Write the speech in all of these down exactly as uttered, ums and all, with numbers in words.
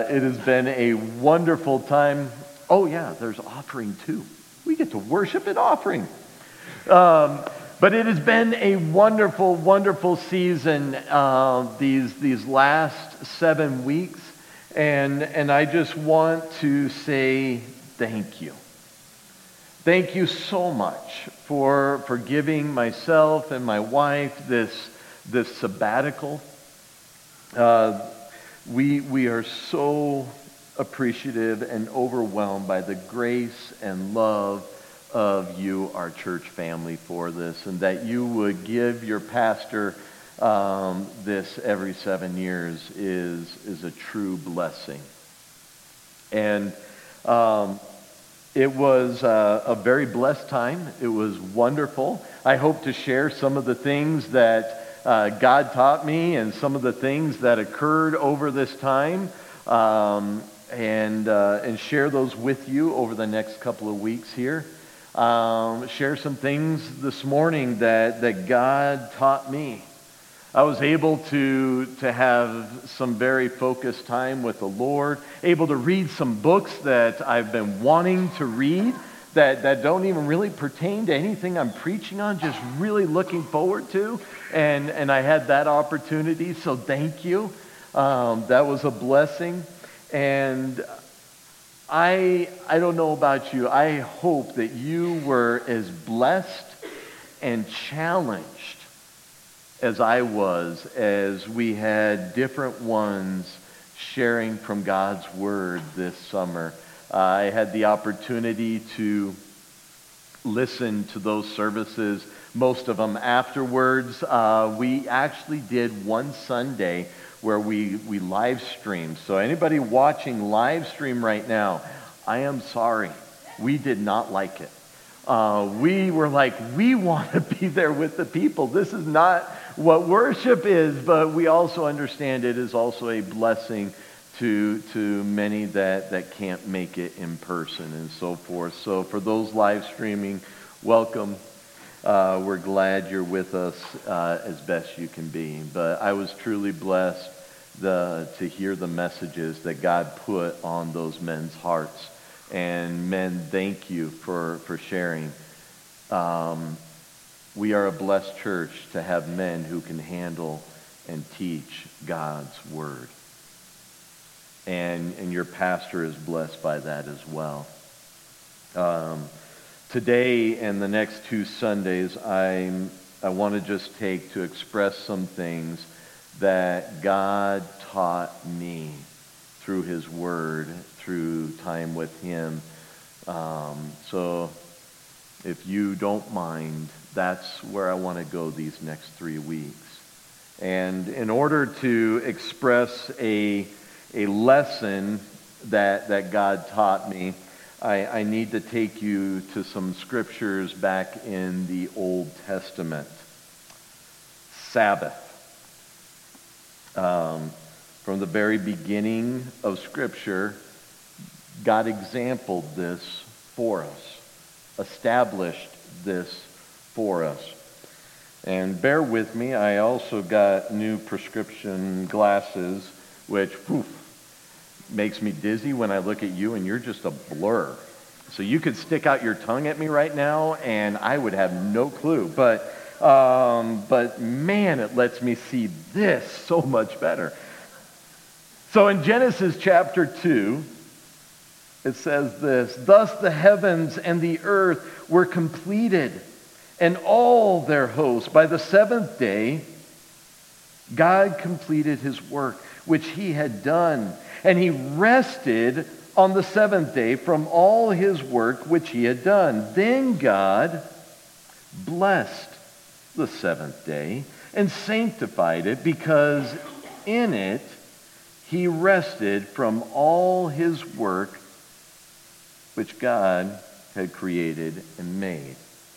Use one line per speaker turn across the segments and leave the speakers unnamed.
it has been a wonderful time. Oh yeah, there's offering too. We get to worship at offering. Um, but it has been a wonderful, wonderful season uh, these these last seven weeks, and and I just want to say thank you. Thank you so much for for giving myself and my wife this this sabbatical. Uh, we we are so appreciative and overwhelmed by the grace and love of you, our church family, for this, and that you would give your pastor um, this every seven years is is a true blessing. And um, it was uh, a very blessed time. It was wonderful. I hope to share some of the things that uh, God taught me and some of the things that occurred over this time, um, and uh, and share those with you over the next couple of weeks here. Um, share some things this morning that, that God taught me. I was able to, to have some very focused time with the Lord, able to read some books that I've been wanting to read that, that don't even really pertain to anything I'm preaching on, just really looking forward to. And, and I had that opportunity, so thank you. Um, that was a blessing. And I I don't know about you. I hope that you were as blessed and challenged as I was as we had different ones sharing from God's Word this summer. Uh, I had the opportunity to listen to those services, most of them afterwards. Uh, we actually did one Sunday where we, we live streamed. So anybody watching live stream right now, I am sorry. We did not like it. Uh, we were like, we want to be there with the people. This is not what worship is, but we also understand it is also a blessing to to many that, that can't make it in person and so forth. So for those live streaming, welcome. Uh, we're glad you're with us uh, as best you can be. But I was truly blessed the, to hear the messages that God put on those men's hearts. And men, thank you for, for sharing. Um, we are a blessed church to have men who can handle and teach God's Word. And, and your pastor is blessed by that as well. Um, Today and the next two Sundays, I'm, I want to just take to express some things that God taught me through His Word, through time with Him. Um, so if you don't mind, that's where I want to go these next three weeks. And in order to express a, a lesson that, that God taught me, I, I need to take you to some scriptures back in the Old Testament. Sabbath. Um, from the very beginning of Scripture, God exampled this for us, established this for us. And bear with me, I also got new prescription glasses, which, poof, makes me dizzy when I look at you and you're just a blur. So you could stick out your tongue at me right now and I would have no clue. But um, but man, it lets me see this so much better. So in Genesis chapter two, it says this: "Thus the heavens and the earth were completed, and all their hosts. By the seventh day, God completed His work, which He had done. And He rested on the seventh day from all His work which He had done. Then God blessed the seventh day and sanctified it, because in it He rested from all His work which God had created and made."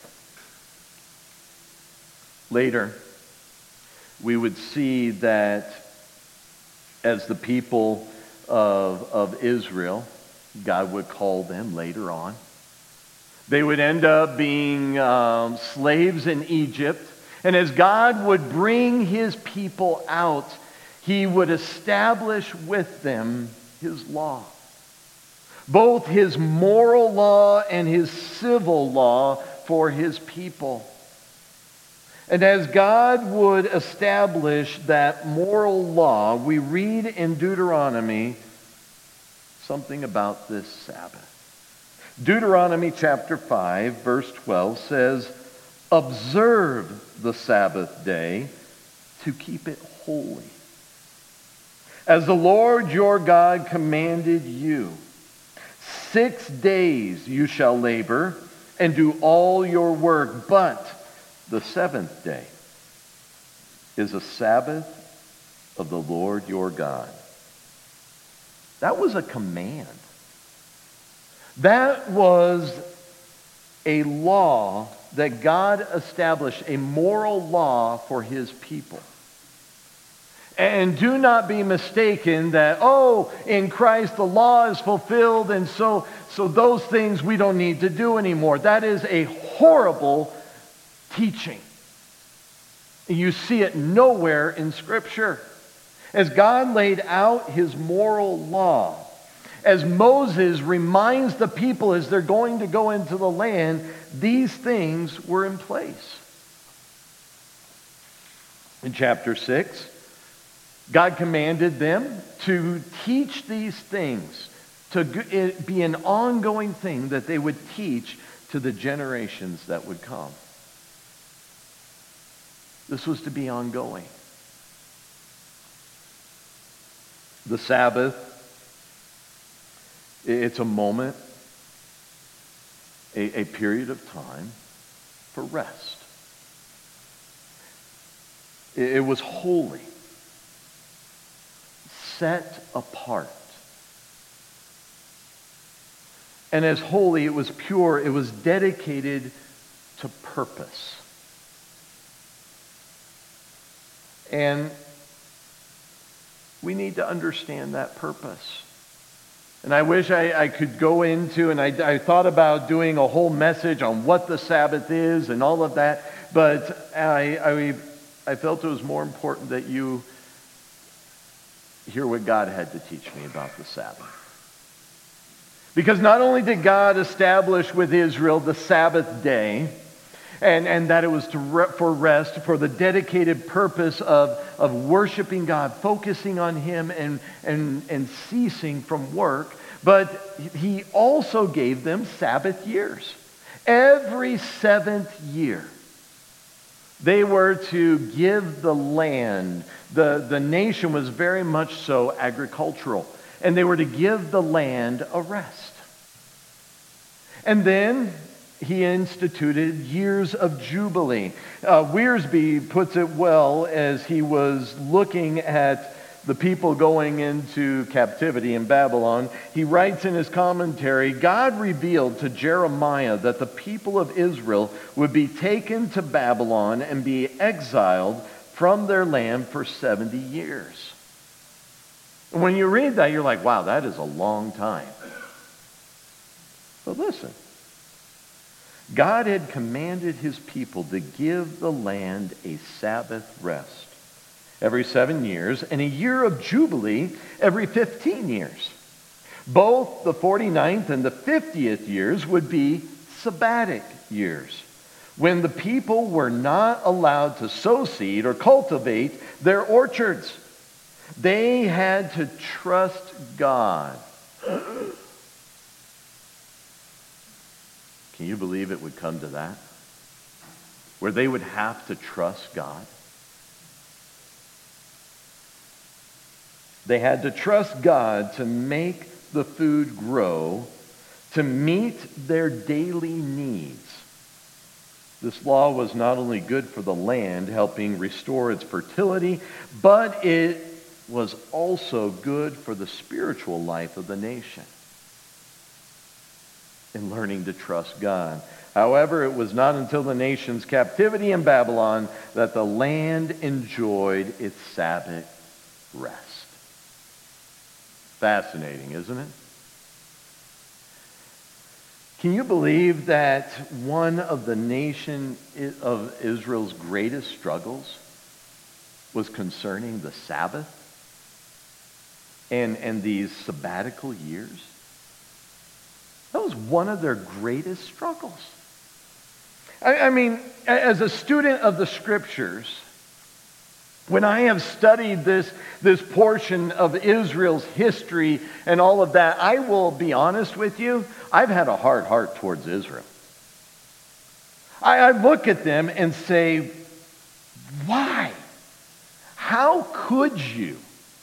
Later, we would see that as the people Of, of Israel, God would call them later on. They would end up being um, slaves in Egypt. And as God would bring His people out, He would establish with them his law. Both his moral law and his civil law for his people. And as God would establish that moral law, we read in Deuteronomy something about this Sabbath. Deuteronomy chapter five, verse twelve says, "Observe the Sabbath day to keep it holy, as the Lord your God commanded you. Six days you shall labor and do all your work, but the seventh day is a Sabbath of the Lord your God." That was a command. That was a law that God established, a moral law for his people. And do not be mistaken that, oh, in Christ the law is fulfilled, and so, so those things we don't need to do anymore. That is a horrible teaching. You see it nowhere in Scripture. As God laid out his moral law, as Moses reminds the people as they're going to go into the land, these things were in place. In chapter six, God commanded them to teach these things, to be an ongoing thing that they would teach to the generations that would come. This was to be ongoing. The Sabbath, it's a moment, a, a period of time for rest. It, it was holy, set apart. And as holy, it was pure, it was dedicated to purpose. And we need to understand that purpose. And I wish I, I could go into, and I, I thought about doing a whole message on what the Sabbath is and all of that, but I, I, I felt it was more important that you hear what God had to teach me about the Sabbath. Because not only did God establish with Israel the Sabbath day, and, and that it was to re- for rest, for the dedicated purpose of, of worshiping God, focusing on him and, and, and ceasing from work, but he also gave them Sabbath years. Every seventh year, they were to give the land. The, the nation was very much so agricultural, and they were to give the land a rest. And then he instituted years of Jubilee. Uh, Wiersbe puts it well as he was looking at the people going into captivity in Babylon. He writes in his commentary, God revealed to Jeremiah that the people of Israel would be taken to Babylon and be exiled from their land for seventy years. And when you read that, you're like, wow, that is a long time. But listen. God had commanded his people to give the land a Sabbath rest every seven years and a year of Jubilee every fifteen years. Both the forty-ninth and the fiftieth years would be sabbatic years, when the people were not allowed to sow seed or cultivate their orchards. They had to trust God. Can you believe it would come to that? Where they would have to trust God? They had to trust God to make the food grow, to meet their daily needs. This law was not only good for the land, helping restore its fertility, but it was also good for the spiritual life of the nation in learning to trust God. However, it was not until the nation's captivity in Babylon that the land enjoyed its Sabbath rest. Fascinating, isn't it? Can you believe that one of the nation of Israel's greatest struggles was concerning the Sabbath? and, and these sabbatical years, that was one of their greatest struggles. I, I mean, as a student of the Scriptures, when I have studied this, this portion of Israel's history and all of that, I will be honest with you, I've had a hard heart towards Israel. I, I look at them and say, why? How could you?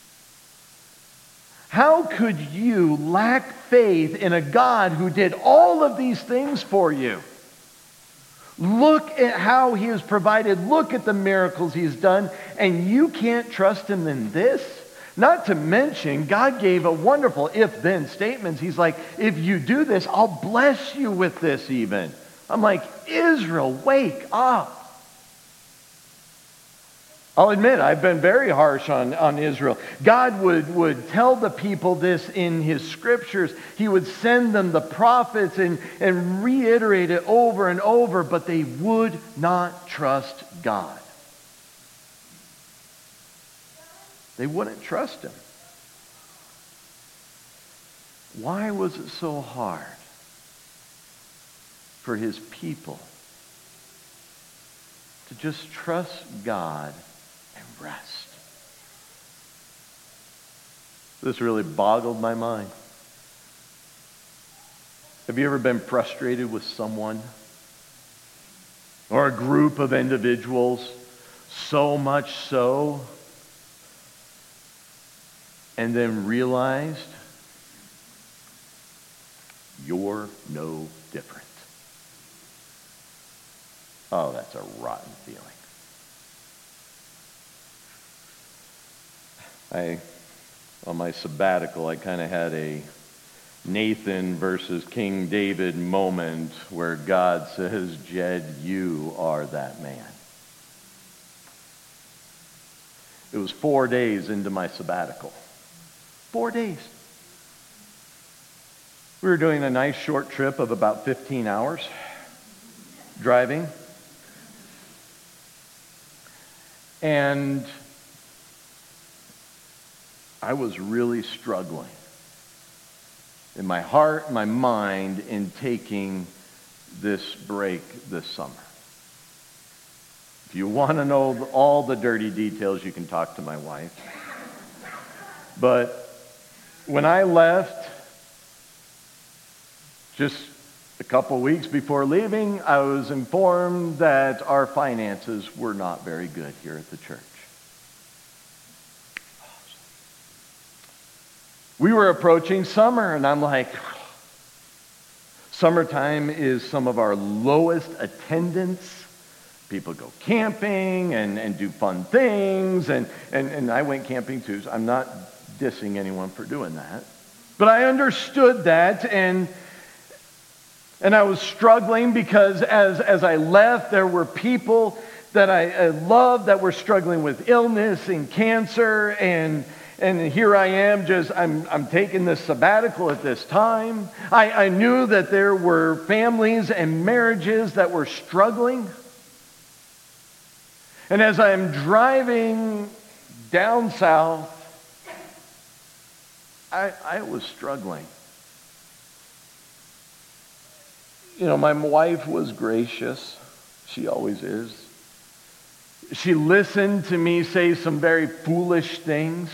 How could you lack faith in a God who did all of these things for you? Look at how he has provided. Look at the miracles he's done. And you can't trust him in this? Not to mention, God gave a wonderful if-then statements. He's like, if you do this, I'll bless you with this even. I'm like, Israel, wake up. I'll admit, I've been very harsh on, on Israel. God would, would tell the people this in his scriptures. He would send them the prophets and, and reiterate it over and over, but they would not trust God. They wouldn't trust him. Why was it so hard for his people to just trust God and rest? This really boggled my mind. Have you ever been frustrated with someone or a group of individuals, so much so, and then realized you're no different? Oh, that's a rotten feeling. I, on my sabbatical, I kind of had a Nathan versus King David moment where God says, Jed, you are that man. It was four days into my sabbatical. Four days. We were doing a nice short trip of about fifteen hours driving. And I was really struggling in my heart, my mind, in taking this break this summer. If you want to know all the dirty details, you can talk to my wife. But when I left, just a couple weeks before leaving, I was informed that our finances were not very good here at the church. We were approaching summer, and I'm like, summertime is some of our lowest attendance. People go camping and, and do fun things, and, and, and I went camping too, so I'm not dissing anyone for doing that. But I understood that, and and I was struggling because as, as I left, there were people that I, I loved that were struggling with illness and cancer, and And here I am, just, I'm, I'm taking this sabbatical at this time. I, I knew that there were families and marriages that were struggling. And as I'm driving down south, I, I was struggling. You know, my wife was gracious. She always is. She listened to me say some very foolish things.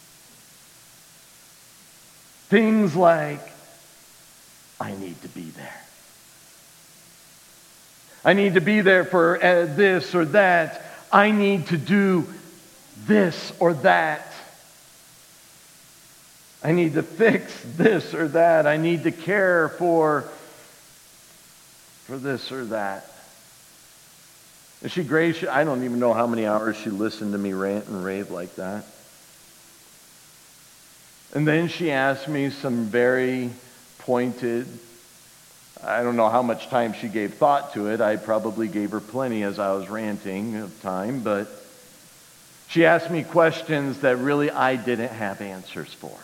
Things like, I need to be there. I need to be there for uh, this or that. I need to do this or that. I need to fix this or that. I need to care for, for this or that. Is she gracious? I don't even know how many hours she listened to me rant and rave like that. And then she asked me some very pointed, I don't know how much time she gave thought to it. I probably gave her plenty as I was ranting of time, but she asked me questions that really I didn't have answers for.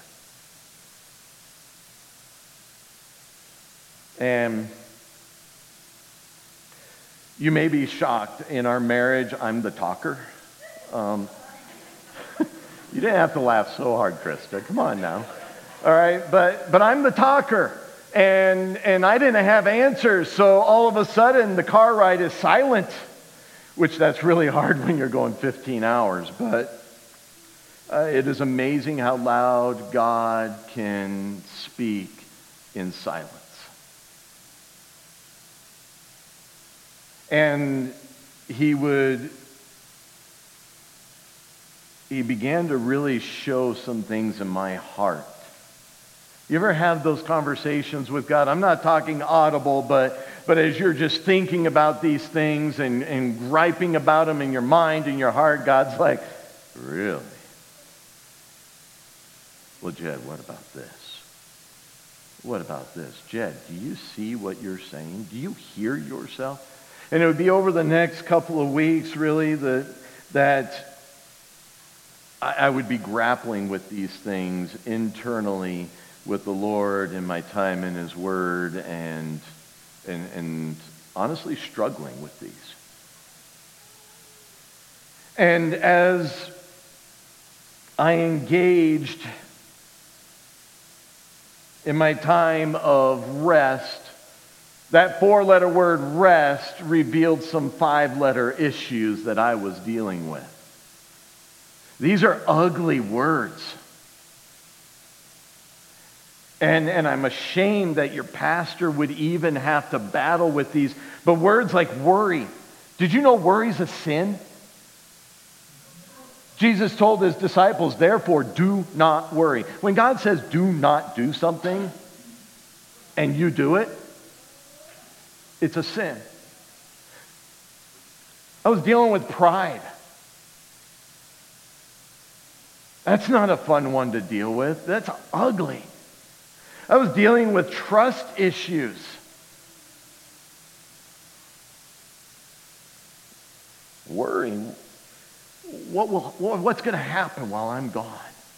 And you may be shocked. In our marriage, I'm the talker. Um, You didn't have to laugh so hard, Krista. Come on now. All right, but but I'm the talker, and and I didn't have answers, so all of a sudden the car ride is silent, which that's really hard when you're going fifteen hours, but uh, it is amazing how loud God can speak in silence. And he would, he began to really show some things in my heart. You ever have those conversations with God? I'm not talking audible, but but as you're just thinking about these things and, and griping about them in your mind and your heart, God's like, really? Well, Jed, what about this? What about this? Jed, do you see what you're saying? Do you hear yourself? And it would be over the next couple of weeks, really, that, that I, I would be grappling with these things internally with the Lord in my time in His Word and, and, and honestly struggling with these. And as I engaged in my time of rest, that four-letter word rest revealed some five-letter issues that I was dealing with. These are ugly words. And, and I'm ashamed that your pastor would even have to battle with these. But words like worry. Did you know worry's a sin? Jesus told his disciples, therefore, do not worry. When God says do not do something, and you do it, it's a sin. I was dealing with pride. That's not a fun one to deal with. That's ugly. I was dealing with trust issues. Worrying. What will, what's going to happen while I'm gone?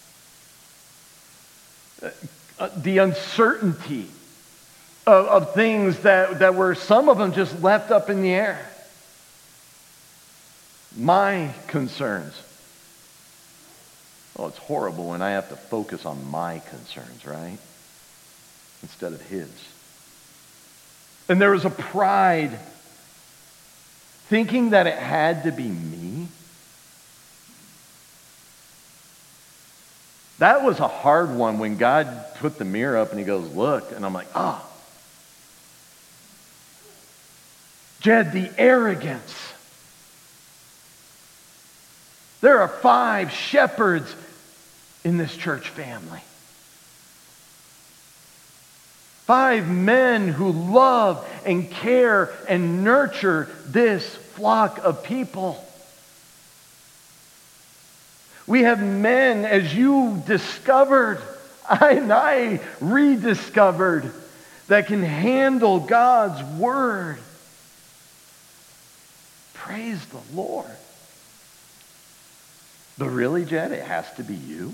Uh, the uncertainty of, of things that, that were, some of them just left up in the air. My concerns. Oh, it's horrible when I have to focus on my concerns, right? Instead of his. And there was a pride, thinking that it had to be me. That was a hard one when God put the mirror up and he goes, look, and I'm like, oh. Jed, the arrogance. There are five shepherds in this church family. Five men who love and care and nurture this flock of people. We have men, as you discovered, I, and I rediscovered, that can handle God's word. Praise the Lord. But really, Jed, it has to be you.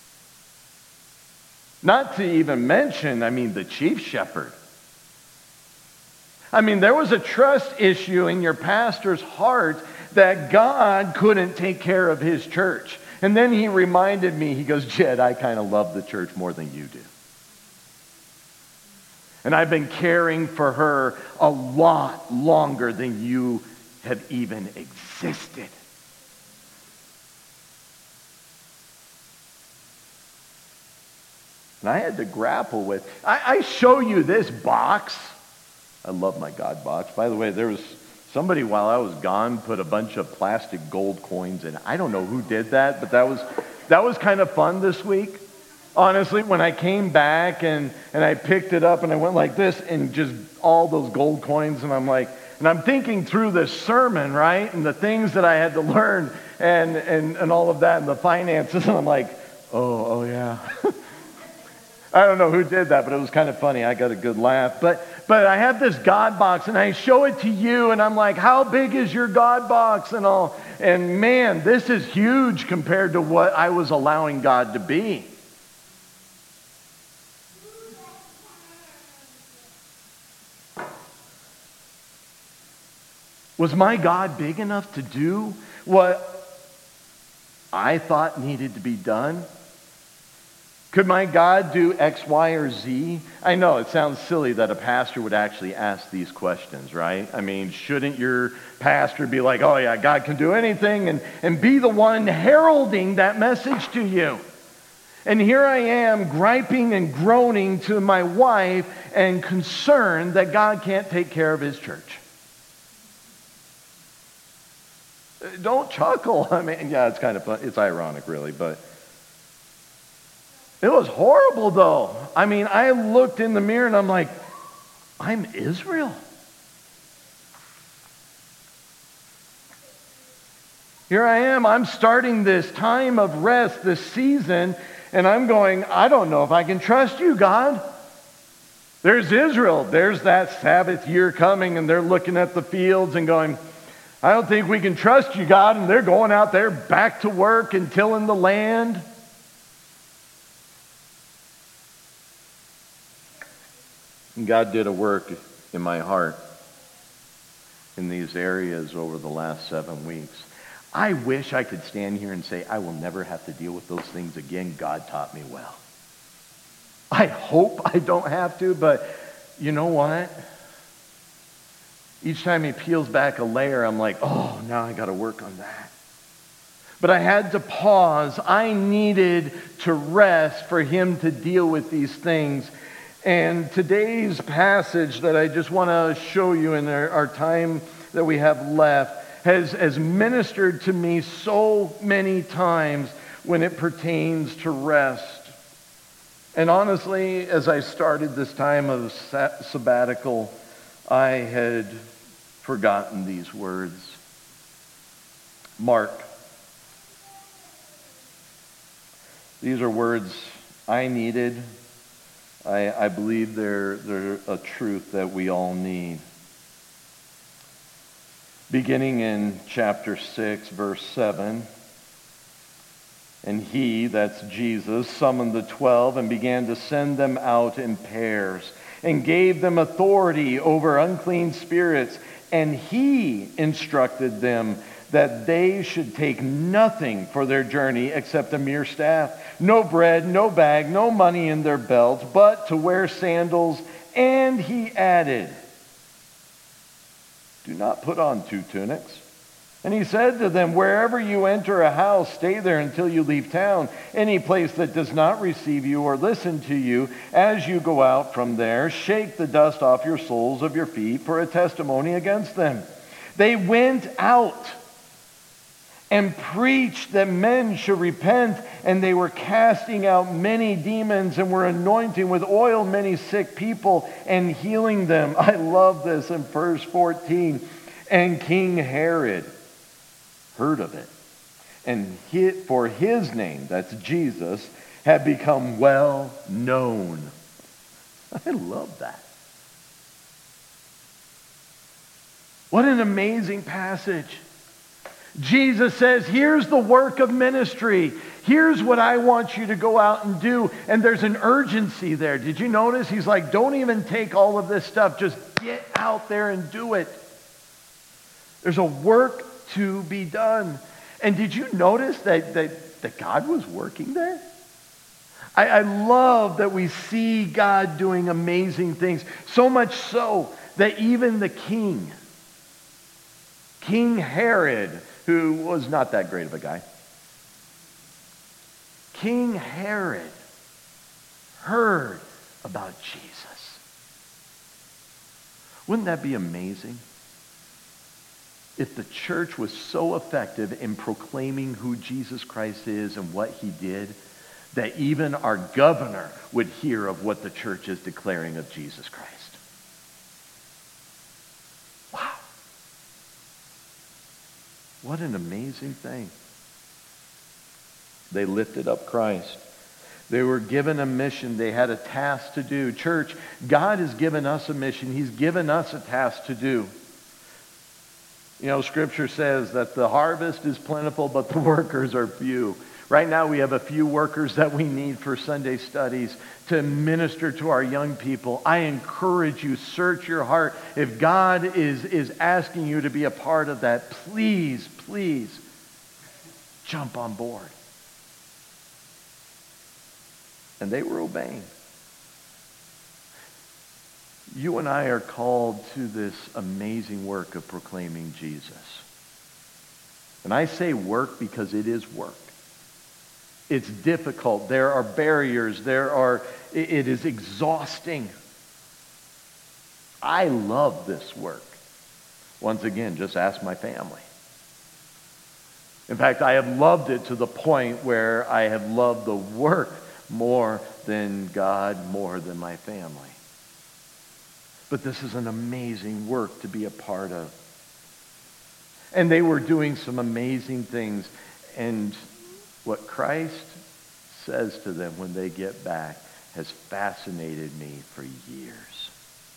Not to even mention, I mean, the chief shepherd. I mean, there was a trust issue in your pastor's heart that God couldn't take care of his church. And then he reminded me, he goes, Jed, I kind of love the church more than you do. And I've been caring for her a lot longer than you have even existed. And I had to grapple with, I, I show you this box. I love my God box. By the way, there was somebody while I was gone put a bunch of plastic gold coins in. I don't know who did that, but that was that was kind of fun this week. Honestly, when I came back and, and I picked it up and I went like this and just all those gold coins, and I'm like, and I'm thinking through this sermon, right? And the things that I had to learn and and, and all of that and the finances, and I'm like, oh, oh yeah. I don't know who did that, but it was kind of funny. I got a good laugh. But but I have this God box, and I show it to you, and I'm like, how big is your God box and all? And man, this is huge compared to what I was allowing God to be. Was my God big enough to do what I thought needed to be done? Could my God do X, Y, or Z? I know it sounds silly that a pastor would actually ask these questions, right? I mean, shouldn't your pastor be like, oh yeah, God can do anything, and, and be the one heralding that message to you? And here I am griping and groaning to my wife and concerned that God can't take care of his church. Don't chuckle. I mean, yeah, it's kind of fun. It's ironic, really, but it was horrible, though. I mean, I looked in the mirror and I'm like, I'm Israel. Here I am. I'm starting this time of rest, this season, and I'm going, I don't know if I can trust you, God. There's Israel. There's that Sabbath year coming, and they're looking at the fields and going, I don't think we can trust you, God. And they're going out there back to work and tilling the land. And God did a work in my heart in these areas over the last seven weeks. I wish I could stand here and say, I will never have to deal with those things again. God taught me well. I hope I don't have to, but you know what? Each time he peels back a layer, I'm like, oh, now I got to work on that. But I had to pause. I needed to rest for him to deal with these things. And today's passage that I just want to show you in our, our time that we have left has, has ministered to me so many times when it pertains to rest. And honestly, as I started this time of sabbatical, I had forgotten these words. Mark. These are words I needed. I, I believe they're, they're a truth that we all need. Beginning in chapter six, verse seven. And he, that's Jesus, summoned the twelve and began to send them out in pairs and gave them authority over unclean spirits. And he instructed them that they should take nothing for their journey except a mere staff, no bread, no bag, no money in their belts, but to wear sandals. And he added, do not put on two tunics. And he said to them, wherever you enter a house, stay there until you leave town. Any place that does not receive you or listen to you, as you go out from there, shake the dust off your soles of your feet for a testimony against them. They went out and preached that men should repent, and they were casting out many demons and were anointing with oil many sick people and healing them. I love this in verse fourteen. And King Herod heard of it, and he, for his name, that's Jesus, had become well known. I love that. What an amazing passage. Jesus says, here's the work of ministry. Here's what I want you to go out and do. And there's an urgency there. Did you notice? He's like, don't even take all of this stuff. Just get out there and do it. There's a work to be done. And did you notice that, that, that God was working there? I, I love that we see God doing amazing things. So much so that even the king, King Herod, who was not that great of a guy, King Herod heard about Jesus. Wouldn't that be amazing? If the church was so effective in proclaiming who Jesus Christ is and what he did, that even our governor would hear of what the church is declaring of Jesus Christ. Wow. What an amazing thing. They lifted up Christ. They were given a mission. They had a task to do. Church, God has given us a mission. He's given us a task to do. You know, Scripture says that the harvest is plentiful, but the workers are few. Right now we have a few workers that we need for Sunday studies to minister to our young people. I encourage you, search your heart. If God is, is asking you to be a part of that, please, please jump on board. And they were obeying. You and I are called to this amazing work of proclaiming Jesus. And I say work because it is work. It's difficult. There are barriers. There are, it is exhausting. I love this work. Once again, just ask my family. In fact, I have loved it to the point where I have loved the work more than God, more than my family. But this is an amazing work to be a part of. And they were doing some amazing things. And what Christ says to them when they get back has fascinated me for years.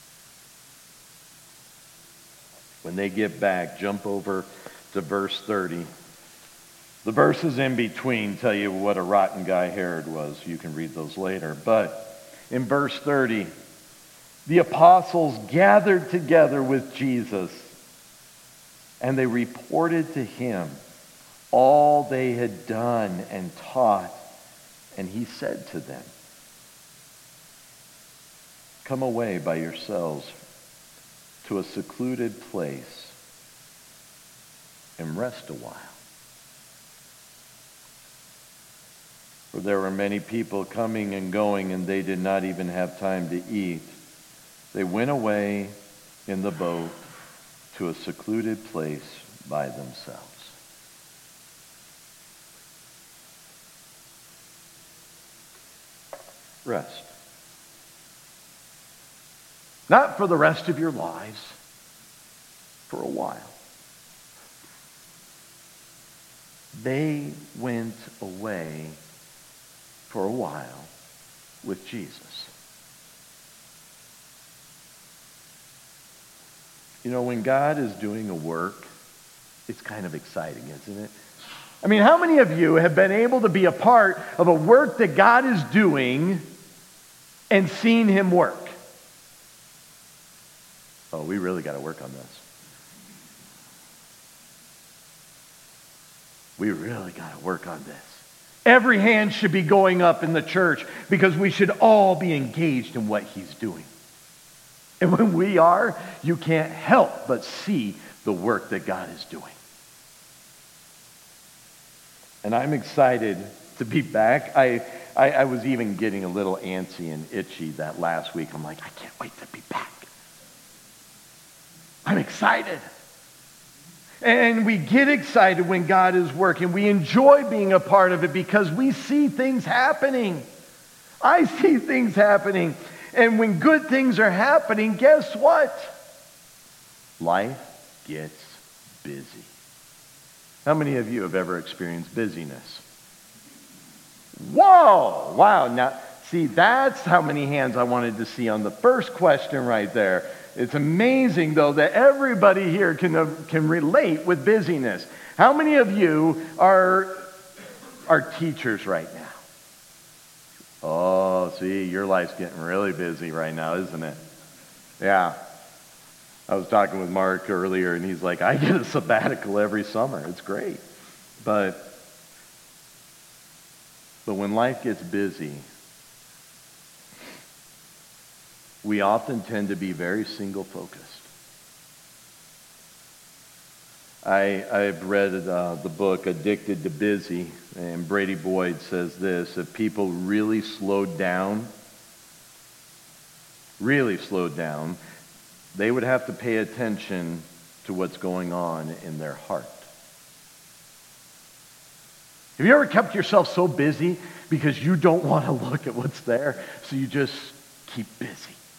When they get back, jump over to verse thirty. The verses in between tell you what a rotten guy Herod was. You can read those later. But in verse thirty, the apostles gathered together with Jesus, and they reported to him all they had done and taught. And he said to them, "Come away by yourselves to a secluded place and rest a while." For there were many people coming and going, and they did not even have time to eat. They went away in the boat to a secluded place by themselves. Rest. Not for the rest of your lives, for a while. They went away for a while with Jesus. You know, when God is doing a work, it's kind of exciting, isn't it? I mean, how many of you have been able to be a part of a work that God is doing and seen him work? Oh, we really got to work on this. We really got to work on this. Every hand should be going up in the church because we should all be engaged in what he's doing. And when we are, you can't help but see the work that God is doing. And I'm excited to be back. I, I, I was even getting a little antsy and itchy that last week. I'm like, I can't wait to be back. I'm excited. And we get excited when God is working. We enjoy being a part of it because we see things happening. I see things happening. And when good things are happening, guess what? Life gets busy. How many of you have ever experienced busyness? Whoa! Wow. Now, see, that's how many hands I wanted to see on the first question right there. It's amazing, though, that everybody here can, uh, can relate with busyness. How many of you are, are teachers right now? Oh, see, your life's getting really busy right now, isn't it? Yeah. I was talking with Mark earlier, and he's like, I get a sabbatical every summer. It's great. But, but when life gets busy, we often tend to be very single-focused. I, I've read uh, the book Addicted to Busy, and Brady Boyd says this: if people really slowed down, really slowed down, they would have to pay attention to what's going on in their heart. Have you ever kept yourself so busy because you don't want to look at what's there, so you just keep busy?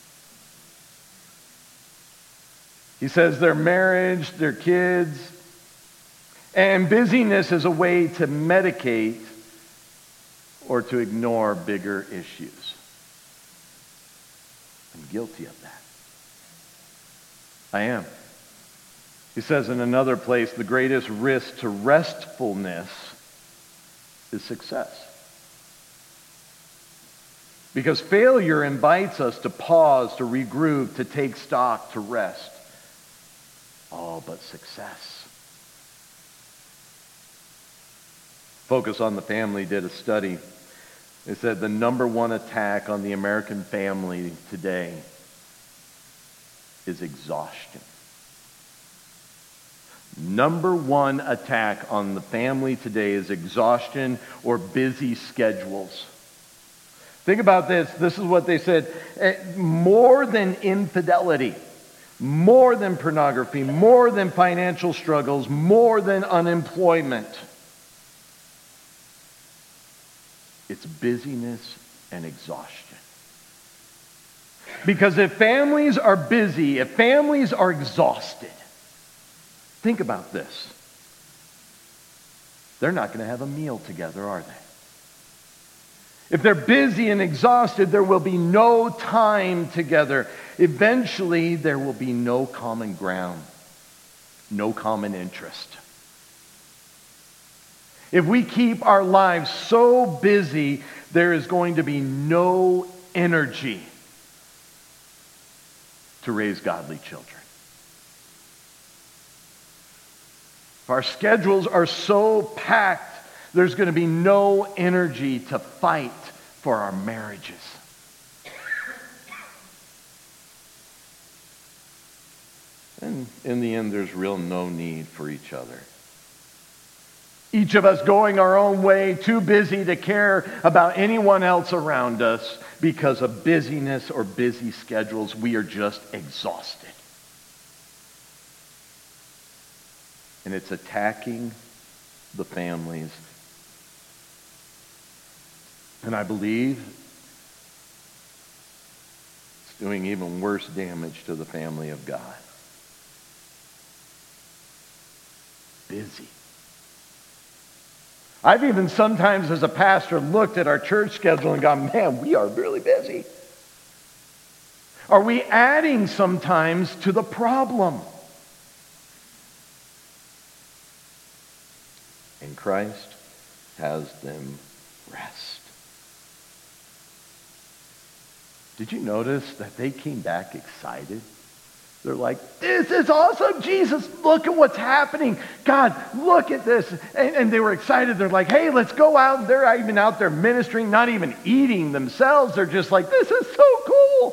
He says their marriage, their kids, and busyness is a way to medicate or to ignore bigger issues. I'm guilty of that. I am. He says in another place, the greatest risk to restfulness is success. Because failure invites us to pause, to regroup, to take stock, to rest. Oh, but success. Focus on the Family did a study. They said the number one attack on the American family today is exhaustion. Number one attack on the family today is exhaustion or busy schedules. Think about this. This is what they said. More than infidelity, more than pornography, more than financial struggles, more than unemployment, it's busyness and exhaustion. Because if families are busy, if families are exhausted, think about this. They're not going to have a meal together, are they? If they're busy and exhausted, there will be no time together. Eventually, there will be no common ground, no common interest. If we keep our lives so busy, there is going to be no energy to raise godly children. If our schedules are so packed, there's going to be no energy to fight for our marriages. And in the end, there's real no need for each other. Each of us going our own way, too busy to care about anyone else around us because of busyness or busy schedules. We are just exhausted. And it's attacking the families. And I believe it's doing even worse damage to the family of God. Busy. I've even sometimes as a pastor looked at our church schedule and gone, man, we are really busy. Are we adding sometimes to the problem? And Christ has them rest. Did you notice that they came back excited? They're like, this is awesome, Jesus, look at what's happening. God, look at this. And, and they were excited. They're like, hey, let's go out. And they're even out there ministering, not even eating themselves. They're just like, this is so cool.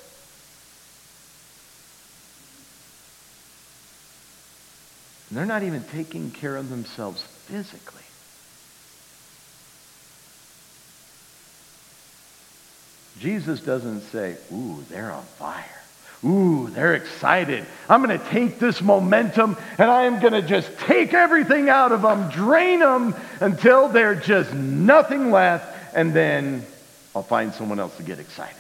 And they're not even taking care of themselves physically. Jesus doesn't say, ooh, they're on fire. Ooh, they're excited. I'm going to take this momentum and I am going to just take everything out of them, drain them until there's just nothing left, and then I'll find someone else to get excited.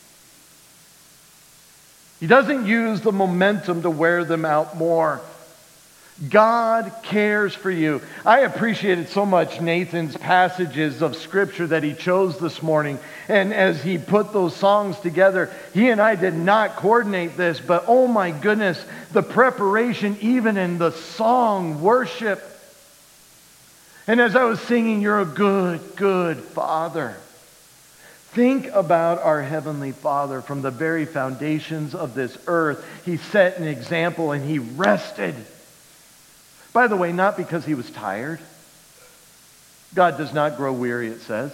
He doesn't use the momentum to wear them out more. God cares for you. I appreciated so much Nathan's passages of Scripture that he chose this morning. And as he put those songs together, he and I did not coordinate this, but oh my goodness, the preparation even in the song worship. And as I was singing, you're a good, good Father. Think about our Heavenly Father. From the very foundations of this earth, he set an example and he rested. By the way, not because he was tired. God does not grow weary, it says.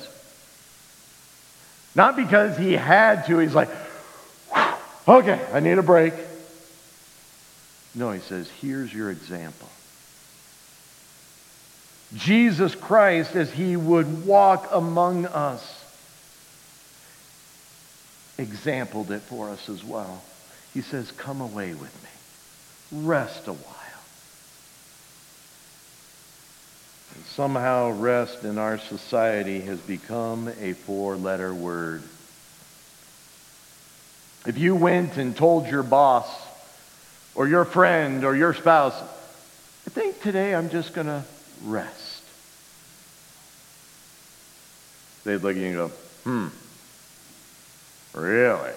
Not because he had to. He's like, okay, I need a break. No, he says, here's your example. Jesus Christ, as he would walk among us, exampled it for us as well. He says, come away with me. Rest a while. Somehow rest in our society has become a four-letter word. If you went and told your boss or your friend or your spouse, I think today I'm just going to rest, they'd look at you and go, hmm, really?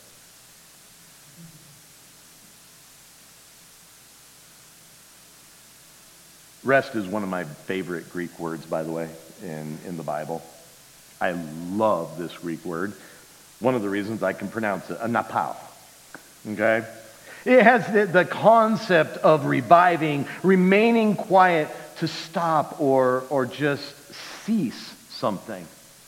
Rest is one of my favorite Greek words, by the way, in, in the Bible. I love this Greek word. One of the reasons I can pronounce it, anapao. Okay? It has the, the concept of reviving, remaining quiet, to stop or, or just cease something.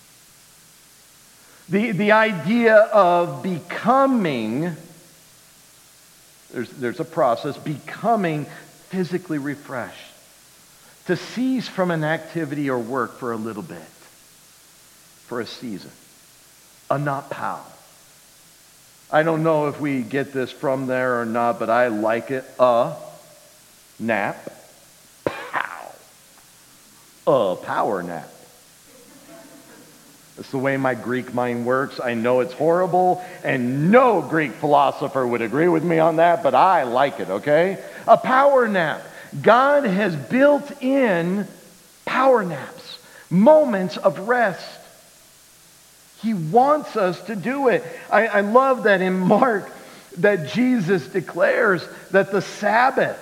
The, the idea of becoming, there's, there's a process, becoming physically refreshed. To cease from an activity or work for a little bit, for a season. A not pow. I don't know if we get this from there or not, but I like it. A nap. Pow. A power nap. That's the way my Greek mind works. I know it's horrible, and no Greek philosopher would agree with me on that, but I like it, okay? A power nap. God has built in power naps, moments of rest. He wants us to do it. I, I love that in Mark that Jesus declares that the Sabbath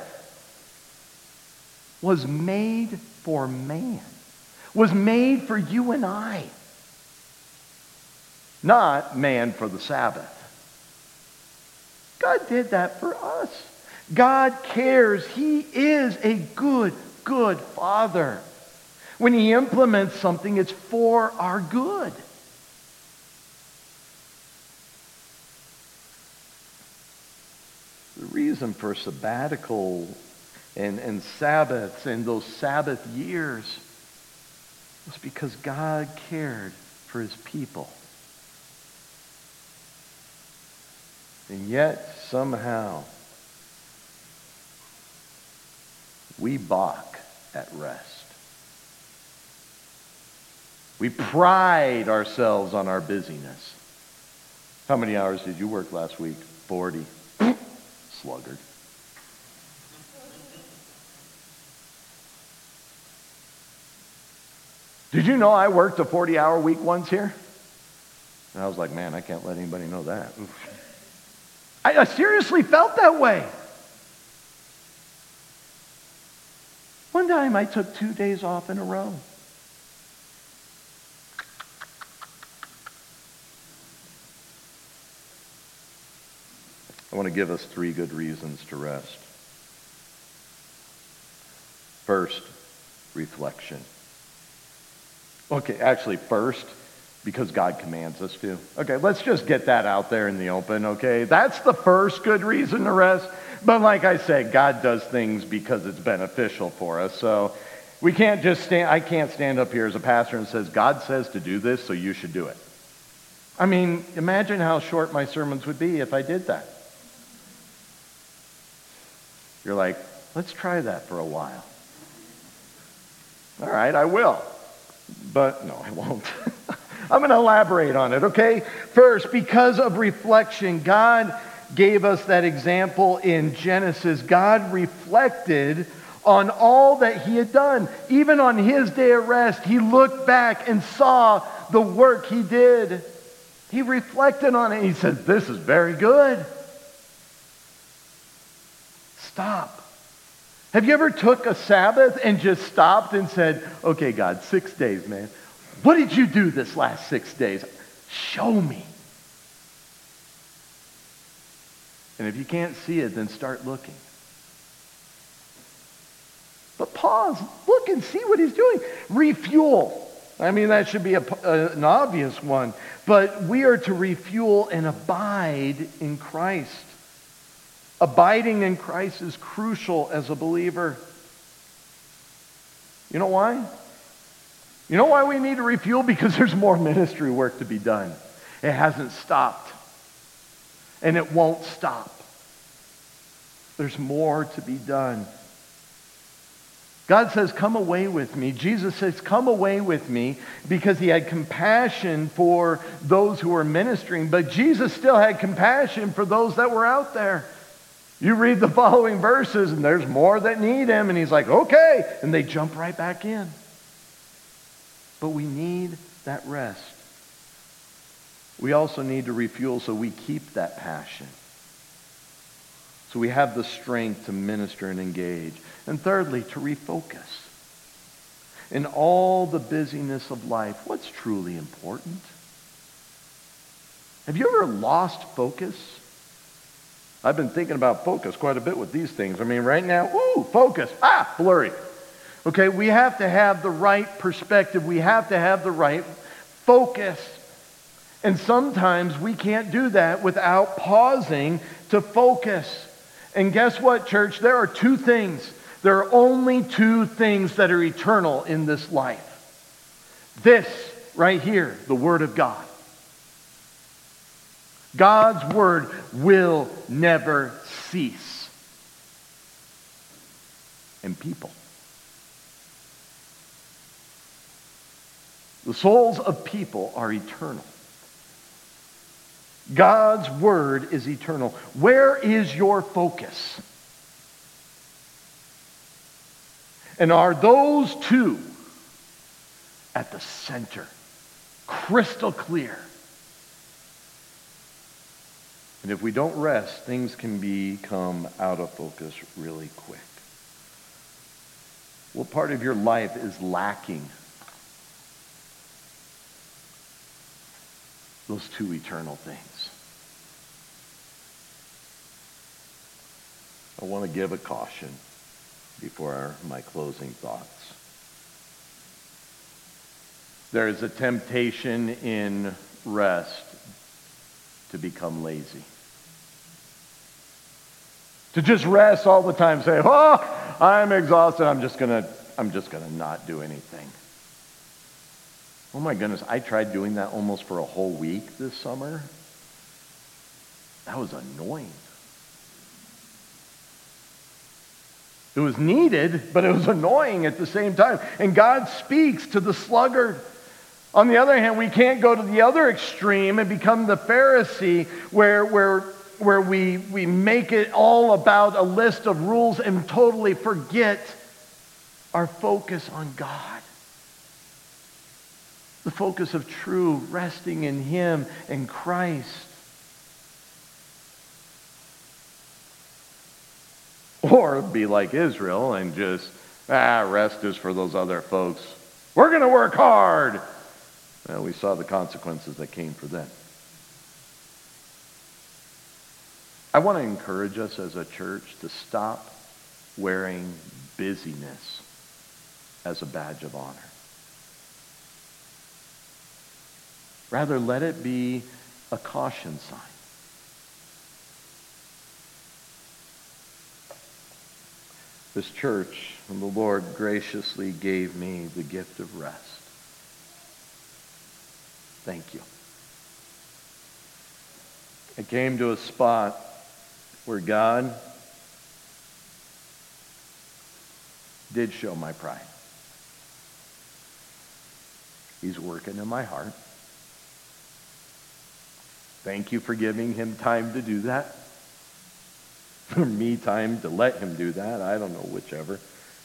was made for man, was made for you and I. Not man for the Sabbath. God did that for us. God cares. He is a good, good Father. When He implements something, it's for our good. The reason for sabbatical and, and Sabbaths and those Sabbath years was because God cared for His people. And yet, somehow, we balk at rest. We pride ourselves on our busyness. How many hours did you work last week? forty. Sluggard. Did you know I worked a forty-hour week once here? And I was like, man, I can't let anybody know that. I, I seriously felt that way. One time I took two days off in a row. I want to give us three good reasons to rest. First, reflection. Okay, actually first, because God commands us to. Okay, let's just get that out there in the open, okay? That's the first good reason to rest. But like I said, God does things because it's beneficial for us. So we can't just stand, I can't stand up here as a pastor and says, God says to do this, so you should do it. I mean, imagine how short my sermons would be if I did that. You're like, let's try that for a while. All right, I will. But no, I won't. I'm going to elaborate on it, okay? First, because of reflection, God gave us that example in Genesis. God reflected on all that He had done. Even on His day of rest, He looked back and saw the work He did. He reflected on it. He said, this is very good. Stop. Have you ever took a Sabbath and just stopped and said, okay, God, six days, man. What did you do this last six days? Show me. And if you can't see it, then start looking. But pause, look and see what He's doing. Refuel. I mean, that should be a, a, an obvious one. But we are to refuel and abide in Christ. Abiding in Christ is crucial as a believer. You know why? You know why we need to refuel? Because there's more ministry work to be done. It hasn't stopped. And it won't stop. There's more to be done. God says, come away with me. Jesus says, come away with me, because He had compassion for those who were ministering, but Jesus still had compassion for those that were out there. You read the following verses, and there's more that need Him, and He's like, okay, and they jump right back in. But we need that rest. We also need to refuel so we keep that passion. So we have the strength to minister and engage. And thirdly, to refocus. In all the busyness of life, what's truly important? Have you ever lost focus? I've been thinking about focus quite a bit with these things. I mean, right now, ooh, focus, ah, blurry. Okay, we have to have the right perspective. We have to have the right focus. And sometimes we can't do that without pausing to focus. And guess what, church? There are two things. There are only two things that are eternal in this life. This right here, the Word of God. God's Word will never cease. And people. The souls of people are eternal. God's Word is eternal. Where is your focus? And are those two at the center, crystal clear? And if we don't rest, things can become out of focus really quick. What part of your life is lacking those two eternal things? I want to give a caution before my closing thoughts. There is a temptation in rest to become lazy. To just rest all the time, say, "Oh, I'm exhausted. I'm just gonna, I'm just gonna not do anything." Oh my goodness, I tried doing that almost for a whole week this summer. That was annoying. It was needed, but it was annoying at the same time. And God speaks to the sluggard. On the other hand, we can't go to the other extreme and become the Pharisee where, where, where we, we make it all about a list of rules and totally forget our focus on God. The focus of true resting in Him and Christ. Or be like Israel and just, ah, rest is for those other folks. We're going to work hard. Well, we saw the consequences that came for them. I want to encourage us as a church to stop wearing busyness as a badge of honor. Rather, let it be a caution sign. This church, and the Lord graciously gave me the gift of rest. Thank you. I came to a spot where God did show my pride. He's working in my heart. Thank you for giving Him time to do that. For me, time to let Him do that. I don't know, whichever.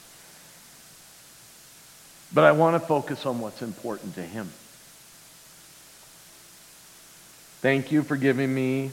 But I want to focus on what's important to Him. Thank you for giving me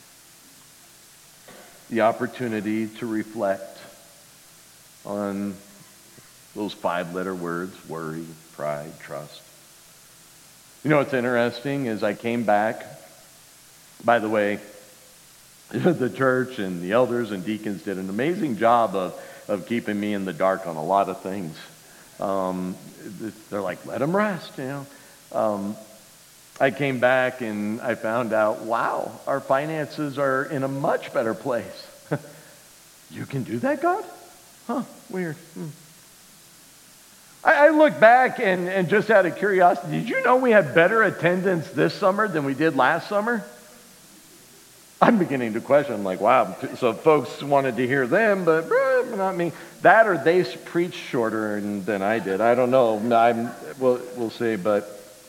the opportunity to reflect on those five-letter words: worry, pride, trust. You know what's interesting is I came back. By the way, the church and the elders and deacons did an amazing job of, of keeping me in the dark on a lot of things. Um, they're like, let them rest, you know. Um, I came back and I found out, wow, our finances are in a much better place. You can do that, God? Huh, weird. Hmm. I, I look back and, and just out of curiosity, did you know we had better attendance this summer than we did last summer? I'm beginning to question, like, wow, so folks wanted to hear them, but eh, not me. That or they preached shorter than I did. I don't know. I'm, we'll, we'll see, but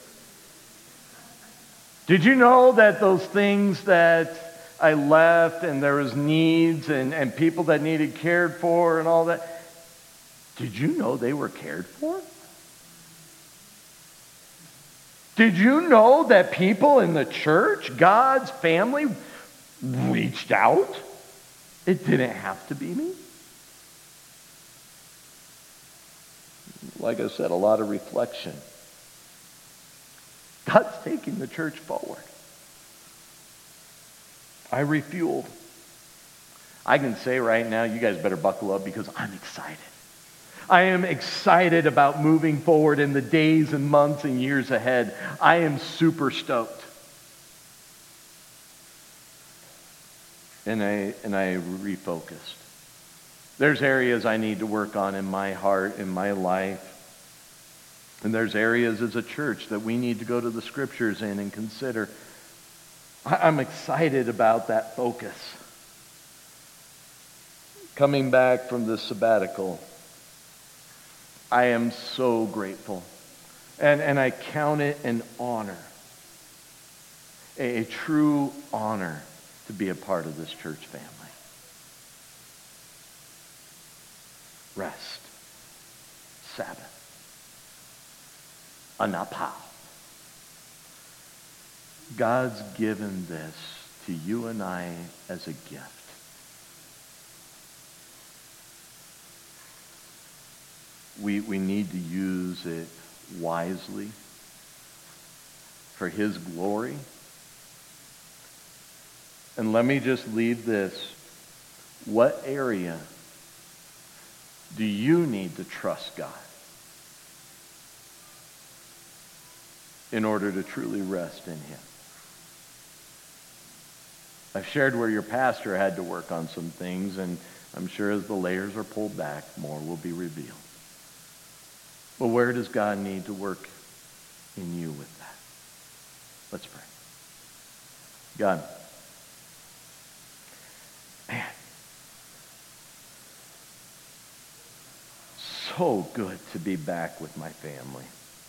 did you know that those things that I left and there was needs and, and people that needed cared for and all that, did you know they were cared for? Did you know that people in the church, God's family, reached out? It didn't have to be me. Like I said, a lot of reflection. God's taking the church forward. I refueled. I can say right now, you guys better buckle up because I'm excited. I am excited about moving forward in the days and months and years ahead. I am super stoked. And I, and I refocused. There's areas I need to work on in my heart, in my life. And there's areas as a church that we need to go to the scriptures in and consider. I'm excited about that focus. Coming back from the sabbatical, I am so grateful. And, and I count it an honor, a, a true honor to be a part of this church family. Rest. Sabbath. Anapao. God's given this to you and I as a gift. We, we need to use it wisely for His glory. And let me just leave this. What area do you need to trust God in order to truly rest in Him? I've shared where your pastor had to work on some things, and I'm sure as the layers are pulled back, more will be revealed. But where does God need to work in you with that? Let's pray. God, man, so good to be back with my family.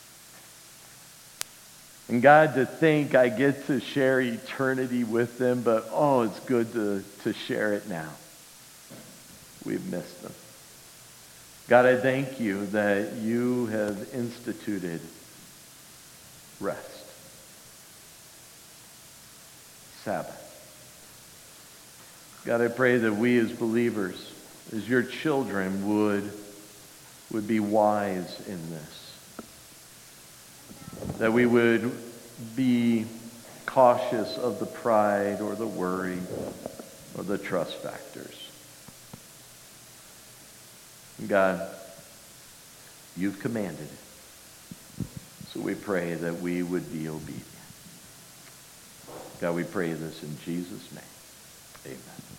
And God, to think I get to share eternity with them, but oh, it's good to, to share it now. We've missed them. God, I thank you that you have instituted rest. Sabbath. God, I pray that we as believers, as your children, would, would be wise in this. That we would be cautious of the pride or the worry or the trust factors. God, you've commanded it. So we pray that we would be obedient. God, we pray this in Jesus' name. Amen.